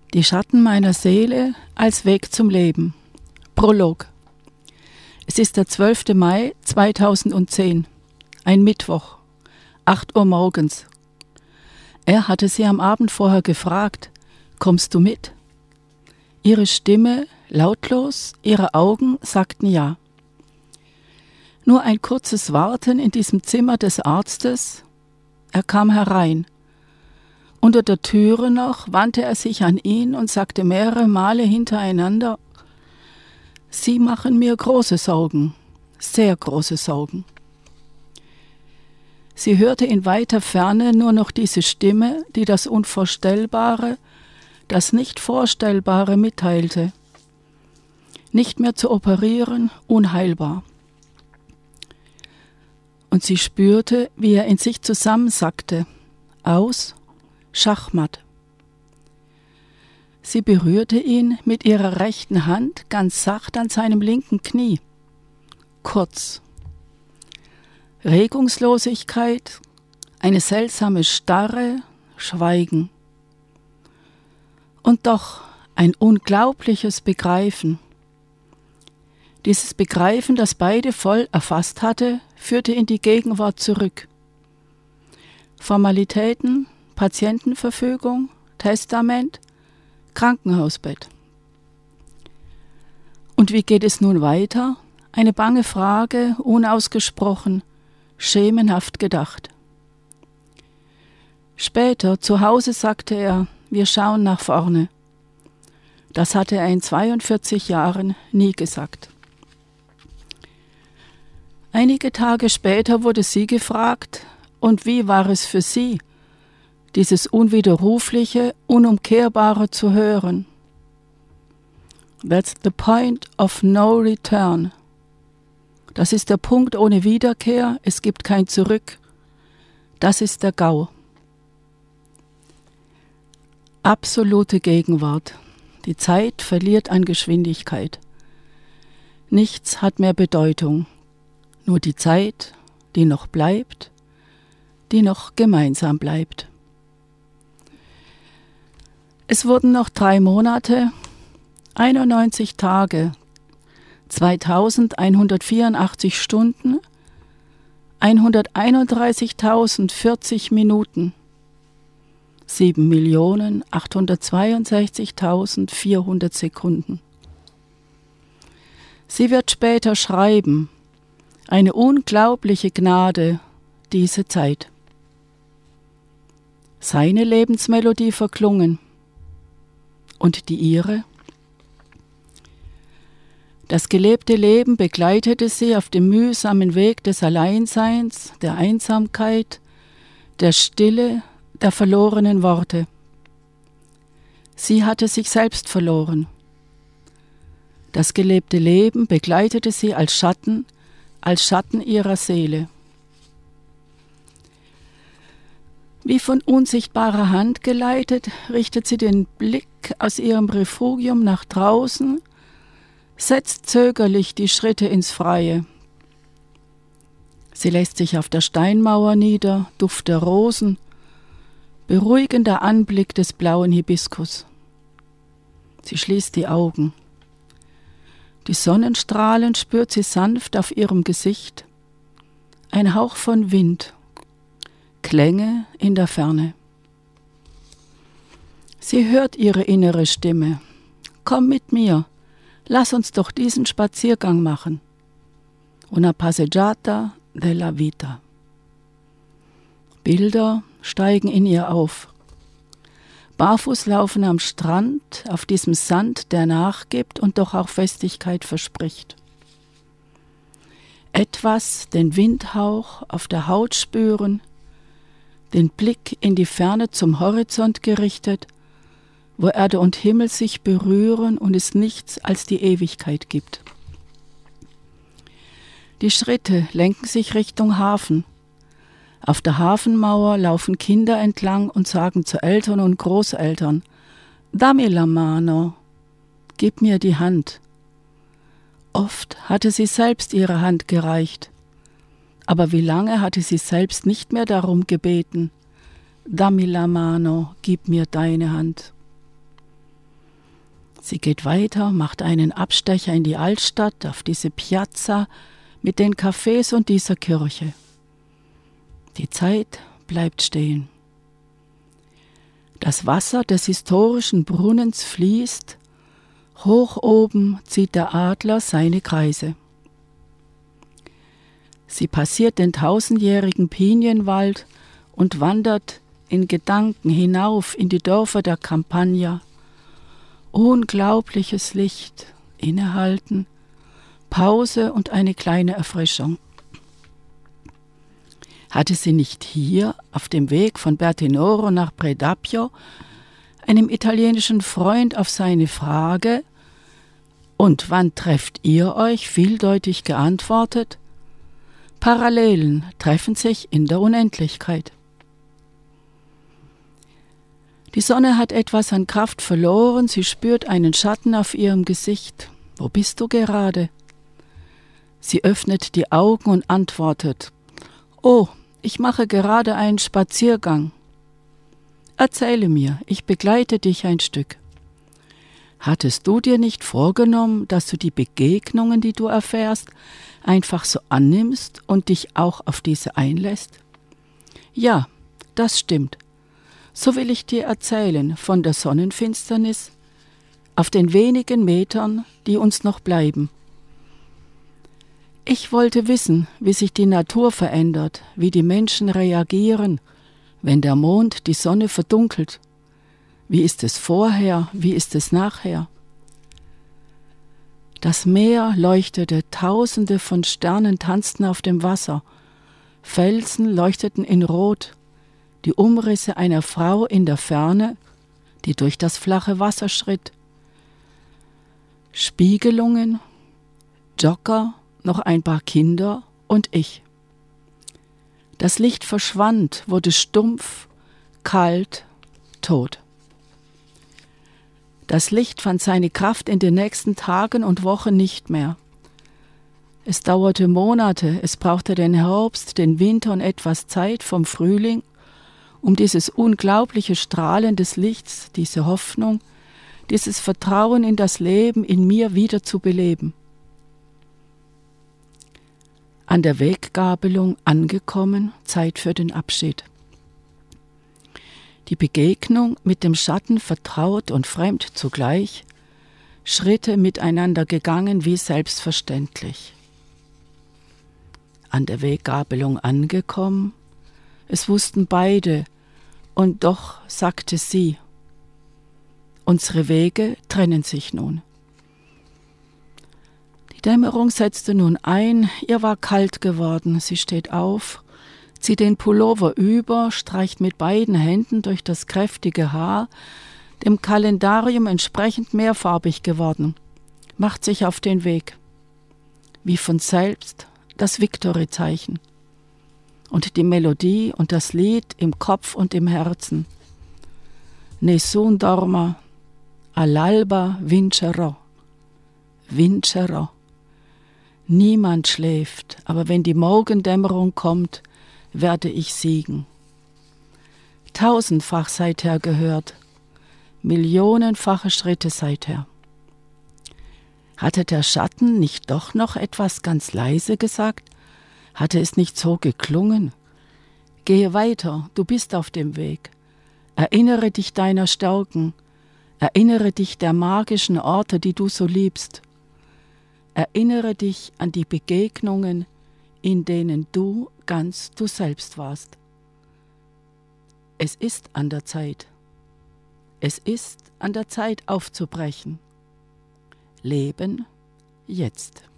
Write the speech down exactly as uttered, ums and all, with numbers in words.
Die Schatten meiner Seele als Weg zum Leben. Prolog. Es ist der zwölfte Mai zweitausendzehn, ein Mittwoch, acht Uhr morgens. Er hatte sie am Abend vorher gefragt, kommst du mit? Ihre Stimme, lautlos, ihre Augen sagten ja. Nur ein kurzes Warten in diesem Zimmer des Arztes. Er kam herein. Unter der Türe noch wandte er sich an ihn und sagte mehrere Male hintereinander, Sie machen mir große Sorgen, sehr große Sorgen. Sie hörte in weiter Ferne nur noch diese Stimme, die das Unvorstellbare, das Nicht-Vorstellbare mitteilte. Nicht mehr zu operieren, unheilbar. Und sie spürte, wie er in sich zusammensackte, aus, Schachmatt. Sie berührte ihn mit ihrer rechten Hand ganz sacht an seinem linken Knie. Kurz. Regungslosigkeit, eine seltsame Starre, Schweigen. Und doch ein unglaubliches Begreifen. Dieses Begreifen, das beide voll erfasst hatte, führte in die Gegenwart zurück. Formalitäten, Patientenverfügung, Testament, Krankenhausbett. Und wie geht es nun weiter? Eine bange Frage, unausgesprochen, schemenhaft gedacht. Später, zu Hause, sagte er, wir schauen nach vorne. Das hatte er in zweiundvierzig Jahren nie gesagt. Einige Tage später wurde sie gefragt, und wie war es für sie, dieses Unwiderrufliche, Unumkehrbare zu hören? That's the point of no return. Das ist der Punkt ohne Wiederkehr, es gibt kein Zurück. Das ist der GAU. Absolute Gegenwart. Die Zeit verliert an Geschwindigkeit. Nichts hat mehr Bedeutung. Nur die Zeit, die noch bleibt, die noch gemeinsam bleibt. Es wurden noch drei Monate, einundneunzig Tage, zweitausendeinhundertvierundachtzig Stunden, hunderteinunddreißigtausendvierzig Minuten, sieben Millionen achthundertzweiundsechzigtausendvierhundert Sekunden. Sie wird später schreiben, eine unglaubliche Gnade, diese Zeit. Seine Lebensmelodie verklungen. Und die ihre? Das gelebte Leben begleitete sie auf dem mühsamen Weg des Alleinseins, der Einsamkeit, der Stille, der verlorenen Worte. Sie hatte sich selbst verloren. Das gelebte Leben begleitete sie als Schatten, als Schatten ihrer Seele. Wie von unsichtbarer Hand geleitet, richtet sie den Blick aus ihrem Refugium nach draußen, setzt zögerlich die Schritte ins Freie. Sie lässt sich auf der Steinmauer nieder, Duft der Rosen, beruhigender Anblick des blauen Hibiskus. Sie schließt die Augen. Die Sonnenstrahlen spürt sie sanft auf ihrem Gesicht. Ein Hauch von Wind. Klänge in der Ferne. Sie hört ihre innere Stimme. Komm mit mir, lass uns doch diesen Spaziergang machen. Una passeggiata della vita. Bilder steigen in ihr auf. Barfußlaufen am Strand, auf diesem Sand, der nachgibt und doch auch Festigkeit verspricht. Etwas, den Windhauch auf der Haut spüren, den Blick in die Ferne zum Horizont gerichtet, wo Erde und Himmel sich berühren und es nichts als die Ewigkeit gibt. Die Schritte lenken sich Richtung Hafen. Auf der Hafenmauer laufen Kinder entlang und sagen zu Eltern und Großeltern, Dammi la mano, gib mir die Hand. Oft hatte sie selbst ihre Hand gereicht. Aber wie lange hatte sie selbst nicht mehr darum gebeten, Dammi la mano, gib mir deine Hand. Sie geht weiter, macht einen Abstecher in die Altstadt, auf diese Piazza mit den Cafés und dieser Kirche. Die Zeit bleibt stehen. Das Wasser des historischen Brunnens fließt, hoch oben zieht der Adler seine Kreise. Sie passiert den tausendjährigen Pinienwald und wandert in Gedanken hinauf in die Dörfer der Campagna. Unglaubliches Licht, innehalten, Pause und eine kleine Erfrischung. Hatte sie nicht hier, auf dem Weg von Bertinoro nach Predappio, einem italienischen Freund auf seine Frage »Und wann trefft ihr euch?« vieldeutig geantwortet: Parallelen treffen sich in der Unendlichkeit. Die Sonne hat etwas an Kraft verloren, sie spürt einen Schatten auf ihrem Gesicht. »Wo bist du gerade?« Sie öffnet die Augen und antwortet: »Oh, ich mache gerade einen Spaziergang.« »Erzähle mir, ich begleite dich ein Stück.« »Hattest du dir nicht vorgenommen, dass du die Begegnungen, die du erfährst, einfach so annimmst und dich auch auf diese einlässt?« »Ja, das stimmt. So will ich dir erzählen von der Sonnenfinsternis auf den wenigen Metern, die uns noch bleiben. Ich wollte wissen, wie sich die Natur verändert, wie die Menschen reagieren, wenn der Mond die Sonne verdunkelt. Wie ist es vorher, wie ist es nachher? Das Meer leuchtete, Tausende von Sternen tanzten auf dem Wasser, Felsen leuchteten in Rot, die Umrisse einer Frau in der Ferne, die durch das flache Wasser schritt. Spiegelungen, Jogger, noch ein paar Kinder und ich. Das Licht verschwand, wurde stumpf, kalt, tot. Das Licht fand seine Kraft in den nächsten Tagen und Wochen nicht mehr. Es dauerte Monate, es brauchte den Herbst, den Winter und etwas Zeit vom Frühling, um dieses unglaubliche Strahlen des Lichts, diese Hoffnung, dieses Vertrauen in das Leben in mir wieder zu beleben. An der Weggabelung angekommen, Zeit für den Abschied. Die Begegnung mit dem Schatten vertraut und fremd zugleich, Schritte miteinander gegangen wie selbstverständlich. An der Weggabelung angekommen, es wussten beide, und doch sagte sie: Unsere Wege trennen sich nun. Die Dämmerung setzte nun ein, ihr war kalt geworden, sie steht auf, zieht den Pullover über, streicht mit beiden Händen durch das kräftige Haar, dem Kalendarium entsprechend mehrfarbig geworden, macht sich auf den Weg. Wie von selbst das Victory-Zeichen. Und die Melodie und das Lied im Kopf und im Herzen. Nessun dorma, all'alba vincerò. Vincerò. Niemand schläft, aber wenn die Morgendämmerung kommt, werde ich siegen. Tausendfach seither gehört, millionenfache Schritte seither. Hatte der Schatten nicht doch noch etwas ganz leise gesagt? Hatte es nicht so geklungen? Gehe weiter, du bist auf dem Weg. Erinnere dich deiner Stärken. Erinnere dich der magischen Orte, die du so liebst. Erinnere dich an die Begegnungen, in denen du ganz du selbst warst. Es ist an der Zeit. Es ist an der Zeit aufzubrechen. Leben jetzt.